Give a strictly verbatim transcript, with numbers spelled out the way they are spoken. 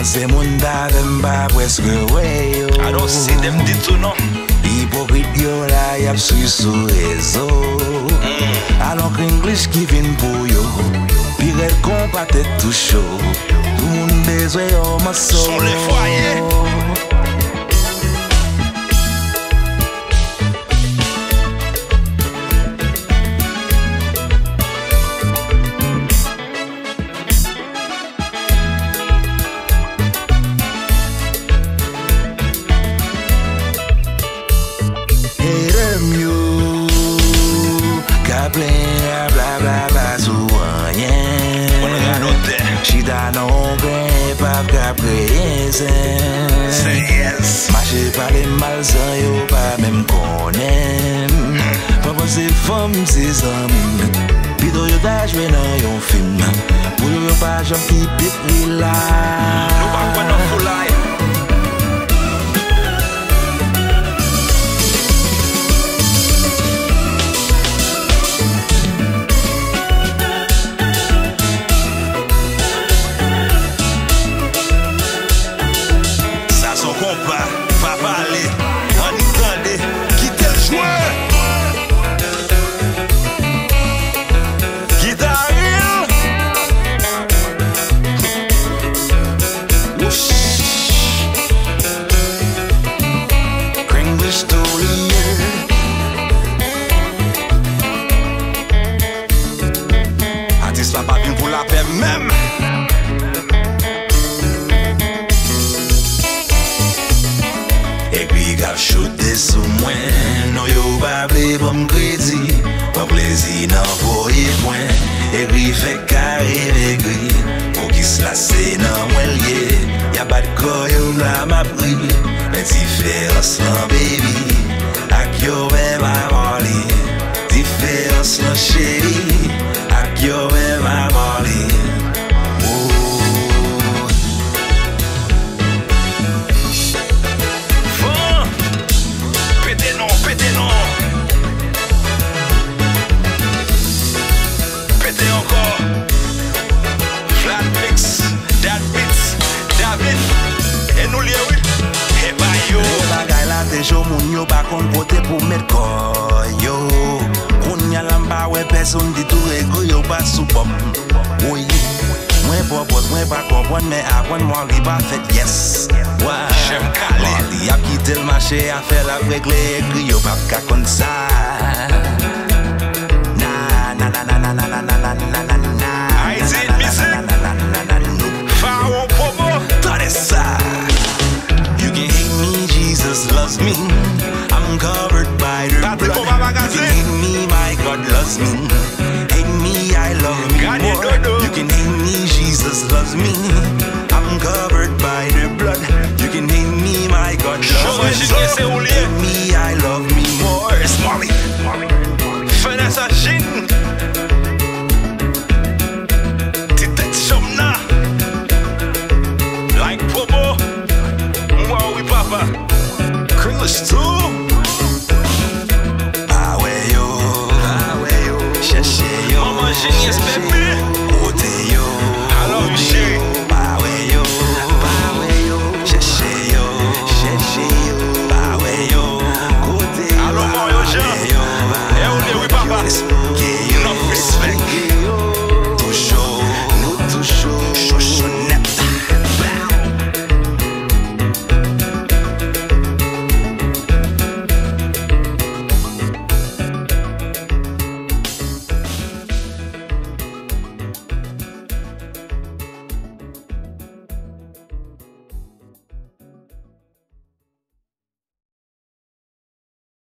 c'est mon bagam pas presque ouais yo. I don't see them dit tout non. Hypocrite yo la yap sur sous réseau. Alors qu'English qui vient pour yo. Pire qu'on pas tête tout chaud. Tout monde besoin yo ma soul. Sont les foyers. Bla bla bla sou rien. She da non gré pas capre Say yes. Marche pas les malsains yo pas même connaît. Pas penser femme c'est amis. Pito yo da joué dans yon film. Pour yo pas jamais qui pit là. No pas quoi non full lie. Compas, pas parler, on y tendait, quitte le joueur. Guitare. English story. Artiste la pas pour la paix même. Et puis gars chute sous moi. Non yo pas blé pour m'crédit. Pas plaisir non pour y point. Et puis fait carré gris. Pour qui se lasse non moi lié. Y'a pas de corps yo là m'a pris. Mais différence non baby. Ak yo même à parler. Différence non chérie. Ak yo même à parler. Yo moun yo pa kon kote pou met koy yo. Koun ya lamba we person di tou ego yo pa sou pom. Oui, mwen popos mwen pa kompon men akon mwen li pa fet yes. J'aime Kali. Li ap kite l mache a fe la regle ekri yo pa ka kon sa. Na na na na na na na na na na na na. I did music. Pharaoh Pomo. Tade sa. You can hate me, Jesus loves me. I'm covered by the blood. You can hate me, my God loves me. Hate me, I love me more. You can hate me, Jesus loves me. I'm covered by the blood. You can hate me, my God loves me. Hate me,